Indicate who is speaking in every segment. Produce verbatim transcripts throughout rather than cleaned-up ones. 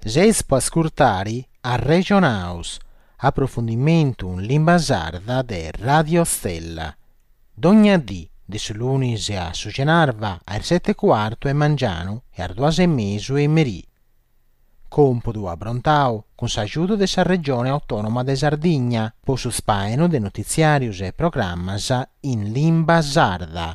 Speaker 1: Ges può ascoltare a Regionaus, approfondimento in lingua sarda de Radio Stella. Dogna di, de lunis a Sugenarva al sette e quarto e mangiano e arduase e mesu e merì. Compodo a Brontao, con s'aiuto de sa regione autonoma de Sardigna, po su spaeno de notiziarius e programmas in lingua sarda.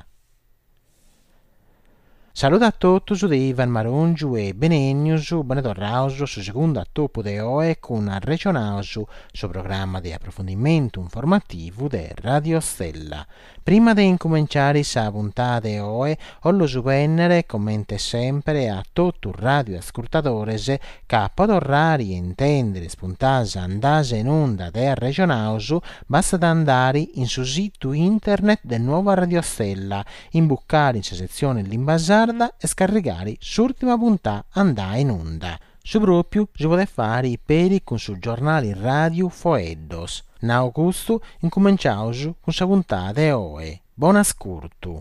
Speaker 1: Saluto a tutti de Ivan Marongiu e Benenius, benedorraus su secondo topo de oe con regionaus su programma di approfondimento informativo de Radio Stella. Prima di incominciare sa puntata de oe, ollo supennere commente sempre a tutti radio ascoltatores che podorrari intendere spuntasa andase in onda de regionaus basta da andare in su sito internet de nuova Radio Stella, imbuccare in sa sezione lingua sarda e scaricare l'ultima puntata andà in onda. Su proprio si può fare i peri con sul giornale radio Foeddos. In augusto incominciamo con sa puntata e oe. Buon ascolto.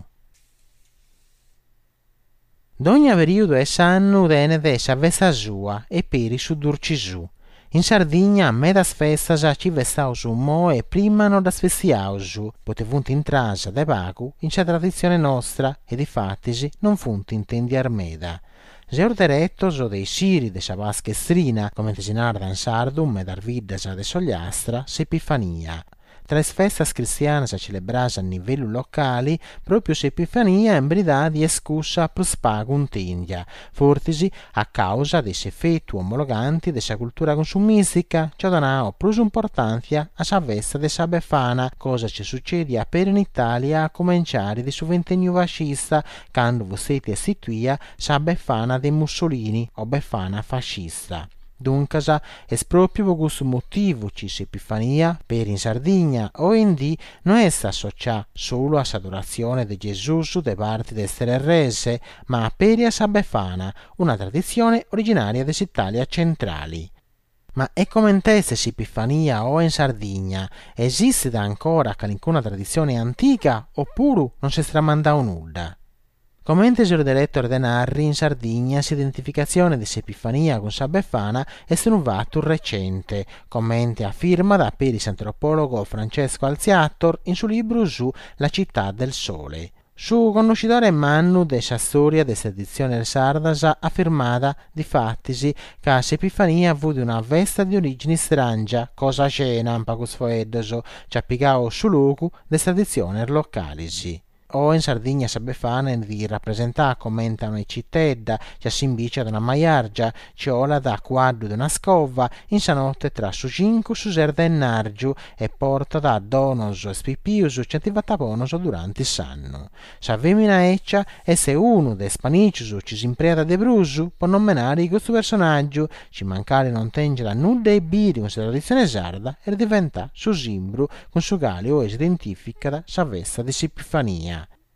Speaker 1: D'ogni periodo è sanno dene de sa festa sua e peri su durcisù. In Sardegna a medas festas ci vestaus mo e prima non das festiaus, potevunt in trasa de pagu in sa tradizione nostra e difattisi non funt intendi armeda. Seur direttos o dei siri de sa vaschestrina, come si narda in sardum ed arviddas de sogliastra, s'Epifania. Tra le festas cristianas celebrate a livello locale, proprio s'Epifania è in verità di escussa plus pagum tindia, fortisi a causa dei effetti omologanti della cultura consumistica, che danno plus importanza a sa festa de sa Befana, cosa ci succede a per in Italia a cominciare di su ventennio fascista, quando fu stata istituita sa Befana de Mussolini o Befana fascista. Dunque, è proprio per questo motivo che l'Epifania, per in Sardegna o in D, non è associata solo all'adorazione di Gesù da parte del Sterrese, ma per la sa Befana, una tradizione originaria dell'Italia centrale. Ma è come in testa l'Epifania o in Sardegna? Esiste da ancora qualcuna tradizione antica oppure non si è stramandato nulla? Come il diretto ordenarri in Sardegna l'identificazione di s'Epifania con sa Befana è stato recente, commenti a firma da peris antropologo Francesco Alziator in suo libro su La città del sole. Su conoscitore mannu de sa storia de sta edizione sardas affermata di fattisi che s'Epifania fu di una festa di origine strangia, cosa cena in pacus foeddoso, ci appicao su luogo de sta edizione localisi. O in Sardegna sa Befana di rappresentare commentano i cittadini che si invicia da una maiargia, ciola da quadro di una scova, in sa notte tra su cinque su serda e nargiu e porta da donos e spipius che attivataponos durante il sanno. Sa femmina eccia e se uno de spanicius ci si impreata de brusu, può nominare questo personaggio, ci mancare non tenge da nulla e biri con sa tradizione sarda e diventa su simbru con su quale o si identifica da sa festa di s'Epifania.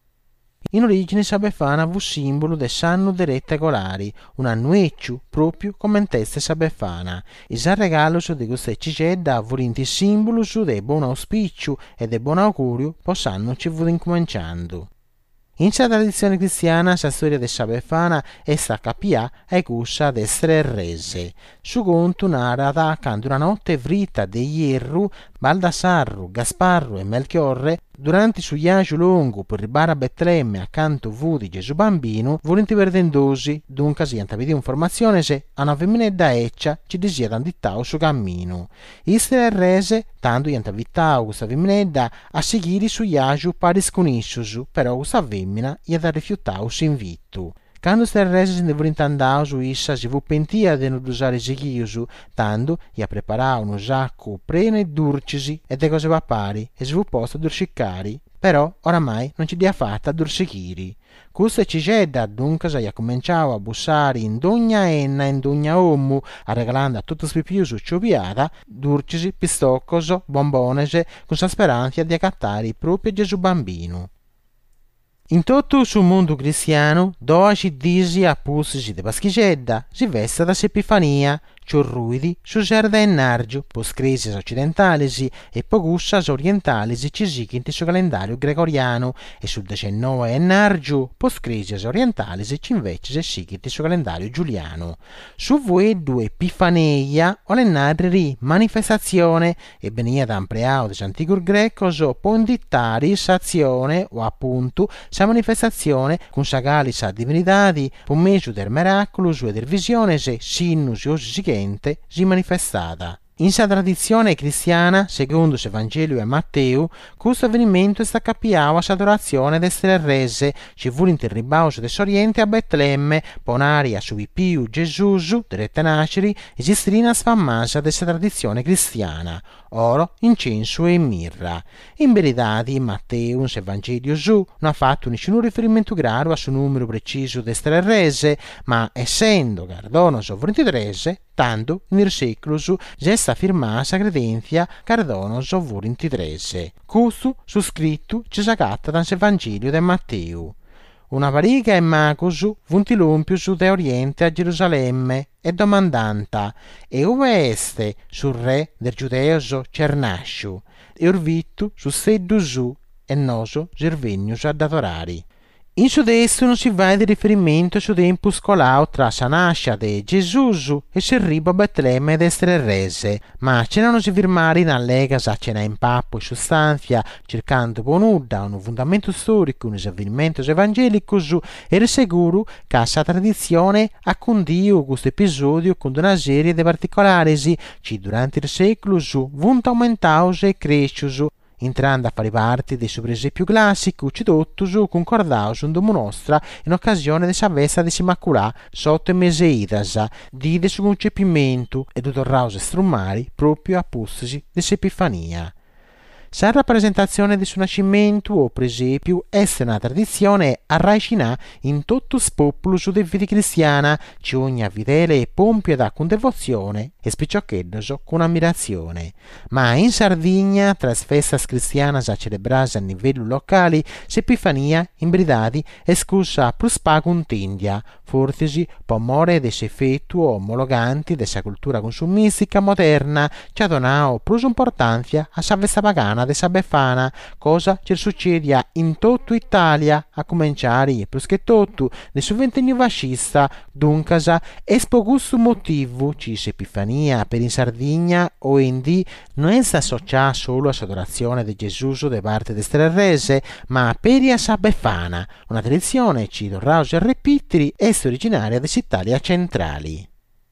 Speaker 1: In origine sa Befana fu simbolo del sanno de rettegolari, un annuecciu proprio come in testa sa Befana. Il san regalo su di questa cicedda volenti simbolo su de buon auspicciu e de buon augurio possanno ci fu incominciando. In sa tradizione cristiana sa storia de sa Befana è sta capia e cussa d'essere rese. Su conto narrata quando una notte vrita de Ierru, Baldassarru, Gasparru e Melchiorre durante su viaggio lungo per ribare a Betlemme accanto fu di Gesù bambino, volenti perdendosi, dunque si antavedi informazione se a una femminetta eccia ci disia d'andittao su cammino. Istere rese, tanto gli antavitao questa femminetta a seguire su viaggio parisconisciusu, però questa femmina gli ha rifiutao su invito. Quando Sterrese se ne volente andare su issa si fu pentia di non usare sighiusu, tanto gli ha preparato un sacco preno e durcisi e de cose papari e si fu posto a durciccari, però oramai non ci dia fatta a dursichiri. Questa cicedda dunque si ha cominciato a bussare in dogna enna e in dogna ommu, a regalando a tutto spipiusu ciopiata, durcisi, pistoccoso, bombonese, con sa speranza di accattare proprio Gesù bambino. In tutto sul mondo cristiano, doci disi appusi de paschigedda, si vesta da s'Epifania, ciurruidi, su gerda e nargio, pos cresias occidentalesi e pogussas orientalesi ci sighint su calendario gregoriano e sul diciannove e nargio, pos cresias orientalesi ci invece sighint su calendario giuliano. Su vueddu Epifaneia o le narri manifestazione e venia da ampliao des antigur grecos o pondittaris azione o appunto sa manifestazione con sa galis a divinidadi po mesu del miraculus e del visiones sinnus e sigente si manifestata. In sa tradizione cristiana, secondo l'Evangelio e Matteo, questo avvenimento sta capiao a s'adorazione d'estere rese, ci fu l'interribaus des Oriente a Betlemme, ponari a subipiu Gesusu, diretta nasceri, e gistrina sfammasa dessa tradizione cristiana, oro, incenso e mirra. In verità, Matteo, in Evangelio su, non ha fatto nessun riferimento grado a suo numero preciso d'estere rese, ma essendo Cardonoso ventitré, tanto nel secolo su gesta firmata sa credenzia Cardonoso ventitré. Questo su scritto ci sagatta dal Evangelio di Matteo. Una pariga e magosu vuntilumpius de Oriente a Gerusalemme e domandanta e ove este sul re del Giudeoso Cernasciu e urvittu su seddu su e noso gervenius ad adorari. In sudesto non si va di riferimento su tempo scolao tra sa nascia de Gesusu e s'arrivo a Betlemme ed estere rese, ma ce non si firmare in allegas a cena in pappo e sostanzia, cercando bonudda un fondamento storico, un avvenimento evangelico su, era sicuro che sa tradizione accondio questo episodio con una serie di particolari, ci durante il secolo su, vunt aumentaus e crescius, entrando a fare parte dei suoi più classici, uccidottus, concordaus un domo nostra in occasione della festa di Immacolà sotto Meseidas, di del suo concepimento e do torraus strumari proprio a postasi dell'Epifania. Sa rappresentazione del suo nascimento, o per esempio, è una tradizione arraicina in tutto il popolo de vita cristiana, ci ogni videle e pompia da con devozione e spiccioccheddoso con ammirazione. Ma in Sardegna, tra le feste cristiane a celebrare a livello locale, l'Epifania, in verità, è scusa plus pagum tindia, fortesi per amore desse effetto omologanti dessa cultura consumistica moderna, ci ha donato plus importanza a sa festa pagana de sa Befana, cosa ci succede in tutta Italia, a cominciare più che tutto del suo ventennio fascista, dunque è per questo motivo ci s'Epifania per in Sardegna o in di non è associata solo all'adorazione di Gesù da parte del Strerrese, ma per la sa Befana, una tradizione ci dorraus e ripitiri è originaria dell'Italia centrali.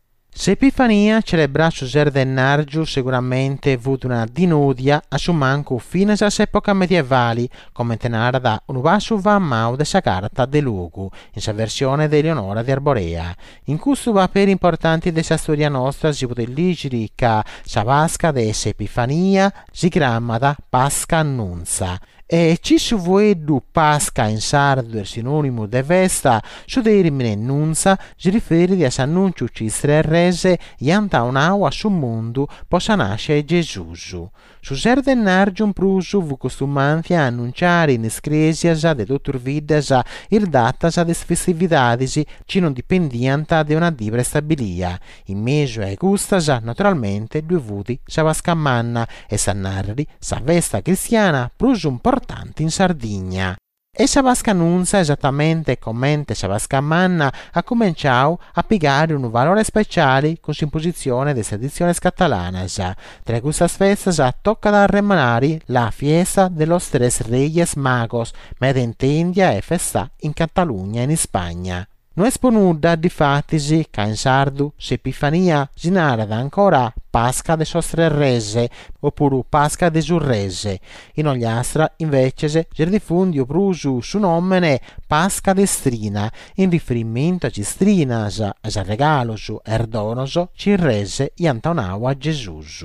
Speaker 1: S'Epifania celebra su Zerde Nargiu sicuramente avuto una dinudia a su manco fino all'epoca medievali, come tenara da un vaso van mau de sa carta de lugu, in sa versione di Eleonora di Arborea. In questo paperi importanti della storia nostra si può leggere che sa vasca de s'Epifania si chiama Pasca Annunza. E ci si vuole du Pasca in sardo il sinonimo de vesta, su termine annunza si riferisce a s'annuncio ci rese ianta un'aua sul mondo possa nascere Gesù. Su Zerde Nargium prusu vu costumanti a annunciare in escresias de dottor vidas ir datas des festividades ci non dipendianta de una dibra stabilia. In meso e gustas naturalmente due vuti sa vascamanna e sa narri sa vesta cristiana prusu importante in Sardegna. E sa vasca annunza esattamente come sa vasca manna ha cominciato a piegare un valore speciale con l'imposizione delle tradizioni catalanas. Tra queste feste tocca da remanare la fiesta de los tres reyes magos, meda in India e festa in Catalogna in Spagna. Non è sponuda di fattisi che in sardu s'Epifania si narra ancora Pasca de sostre rese oppure Pasca de surrese. In Ogliastra invece si diffonde prusu su nomene Pasca de Strina in riferimento a Cistrinas, a regalo su Erdonoso ci rese iantaunau a Gesusu.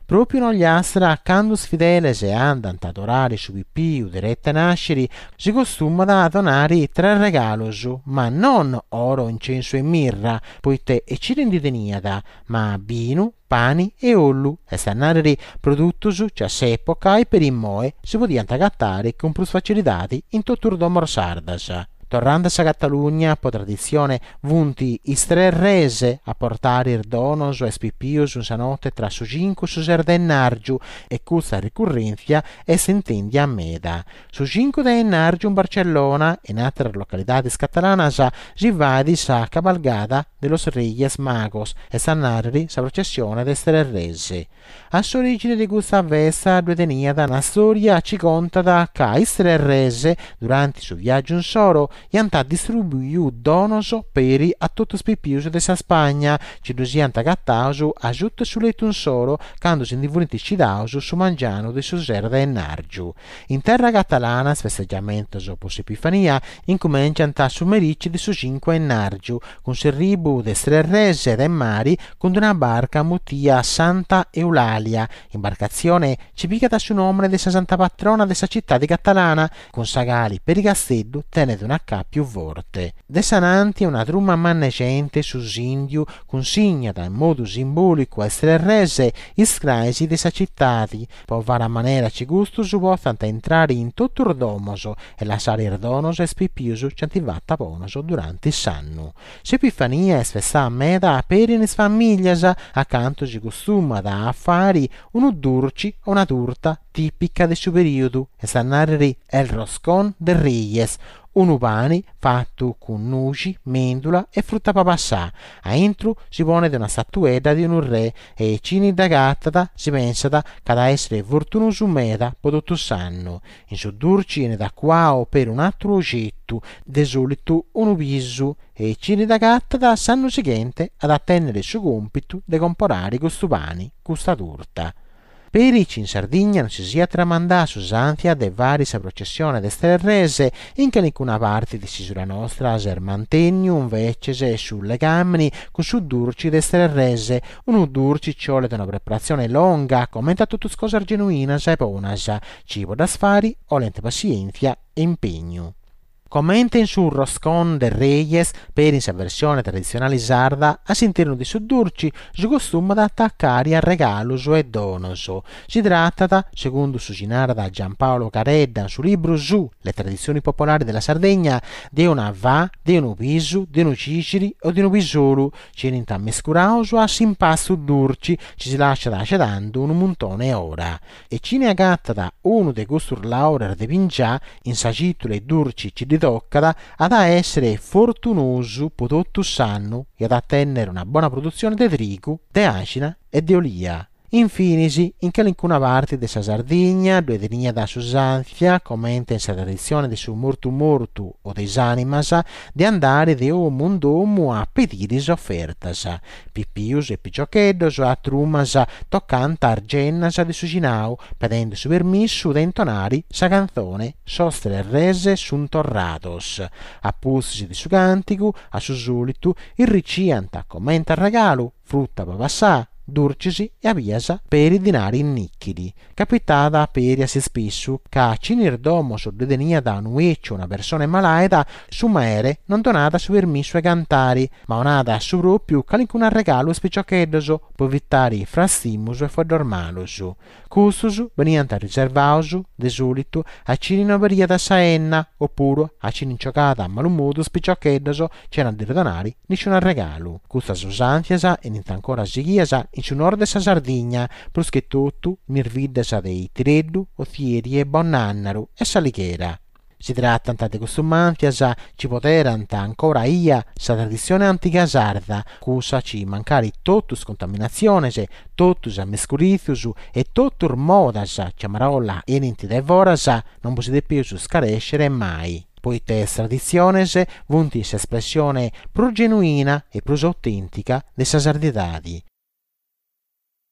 Speaker 1: proprio non gli astra quando fideles e andant ad orare su Pippiu diretta nasceri, si costuma da donare tre regalos, ma non oro, incenso e mirra, poiché e ci rendideniada, ma binu, pani e ollu, e stannari produttus che a s'epoca e per il moe si podiano gattare con più facilità in tutto il domo sardas. Tornando a Catalogna, per tradizione, vunti i tre rese a portare il donos e spippius un sanotte tra su cinque su serdennargiu e questa ricurrenza è s'intende a meda. Su cinque dennargiu in Barcellona e in altre località catalanas si vadi sa cabalgata dello Reyes Magos e s'annarri sa processione de tre rese. A s'origine di questa festa due tenia da una storia ci conta da che i tre rese durante il suo viaggio in soro e hanno distribuito donos peri a tutti i pippius della Spagna, ci dosiano gattausu a giutte sulle un solo, quando si indivuti cidausu su mangiano di suser da Ennargiu. In terra catalana, festeggiamento dopo Epifania, incominciano a sumerici di su cinque Ennargiu, con serribu de tre rese ed mari con una barca mutia Santa Eulalia, imbarcazione cipica da su nome della santa patrona della città di Catalana, con sagali per i castellu tenete una più volte. De sananti una truma mannegente su Sindiu consignata in modo simbolico a tre rese iscraisi de sa cittadi, per vara maniera ci gusto su possano entrare in tutto il domoso e lasciare il donos e spipiuso ciantivatta ponoso durante il sanno. S'Epifania è spessa a meda per in famiglia accanto si costuma da affari uno durci o una turta tipica del suo periodo e sannarri è il roscon del Reyes, un pane fatto con nuci, mendula e frutta papassà. A intro si pone di una statuetta di un re e cini da gattata si pensa da cada essere fortunoso meda per tutto sanno. In su durci ne da qua o per un altro oggetto, de solito un bisu e cini da gattata sanno seguente ad attendere il suo compito di comprare questo pane, questa torta. Perici in Sardegna non si sia tramandà su Santia de vari sa processione de tre rese in che nessuna parte di sisura nostra ser mantenium vecese sulle gamni con su durci de tre rese un durci ciole da una preparazione longa commenta tutto scosa genuina e ponas cibo da sfari o lente pazienza e impegno. Commenta in su roscon del Reyes per in sa versione tradizionale sarda all'interno di su durci si costuma da attaccare al regalo su e donoso. Si tratta da, secondo su ginara da Giampaolo Caredda su libro su le tradizioni popolari della Sardegna, di una va, di un pisu, di un ciciri o di un pisolo. Ci rinta mescurauso a simpasto durci ci si lascia da cedando un montone ora. E ci ne agatta da uno dei gustur laurer de pingià in sa citule durci ci toccada ad essere fortunoso per tutto sanno e ad attendere una buona produzione di trigo, di acina e di olia. Infinisi, in che nessuna parte della Sardegna, due degna da Susanzia, commenta in sa tradizione di su mortu mortu o des animas, di andare de uomo in domo a pedire offertas. Pippius e piccioccheddos a trumas toccanta argennas di su ginau, pedendo su permesso di intonare sa canzone sostre rese sun torrados. Appussi di su cantico, a su solito, il riccianta commenta il regalo, frutta papassà, durcisi e aviasa per i dinari nicchidi. Capitata per si spesso che cinir domo soddedenia da un ueccio una persona malaita su maere non donata su permesso ai cantari, ma onata su proprio calicuna regalo spiccioccheddoso per vittari frastimuso e fodormaloso. Custoso venianta riservauso de solito a cinino veria da saenna oppure a cininciocata a malumudo spiccioccheddoso c'erano di donari nessun regalo. Questa usanziasa e niente ancora sighiasa in su nord della Sardegna, plus che tutto mirvidesa dei tireddu, ozieri e bonnannaro e salichera. Si tratta di costumantiasa ci poteranta ancora ia sa tradizione antica sarda, cusa ci mancari totus contaminaziones, totus ammescuritius e totur modas, ciamarolla e ninti de voras, non possiede più scarescere mai. Poiché tradiziones vuntis espressione più genuina e più autentica de sa sarditadi.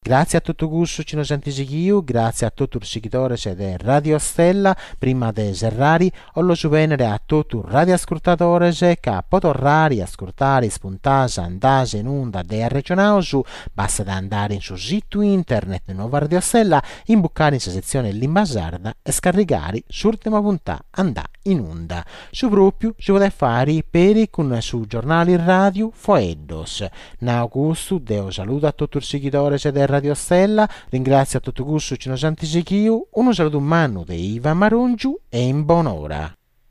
Speaker 1: Grazie a tutto gusto ci nos antisighiu, grazie a tutti i seguitori di Radio Stella, prima de Serrari, o lo juvenere a tutti i radioascoltatori che potorrari ascoltare spuntasa andase in onda de regionausu, basta da andare in sul sito internet di Nuova Radio Stella, imbuccare in sezione Limbasarda e scaricare l'ultima puntata andà in onda. Su proprio si può fare per con su giornali radio Foeddos. Na Augusto, deo saluto a tutti i seguitori di Radio Stella, ringrazio a tutto gusto ci nos antisichiu, un saluto umano di Iva Marungiu e in buon'ora.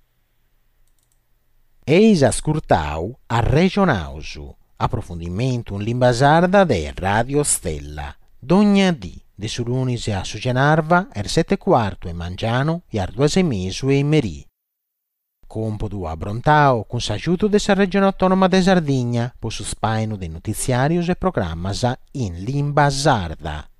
Speaker 1: Eis ascoltau a Regionausu, approfondimento in lingua sarda di Radio Stella, d'ogni dì, di Sulunisi a Sugianarva, er sette quarto e mangiano, iar due semisu e merì. Compodo a Brontao, con s'aiuto della regione autonoma de Sardigna, po su spaino dei notiziarius e programmas in lingua sarda.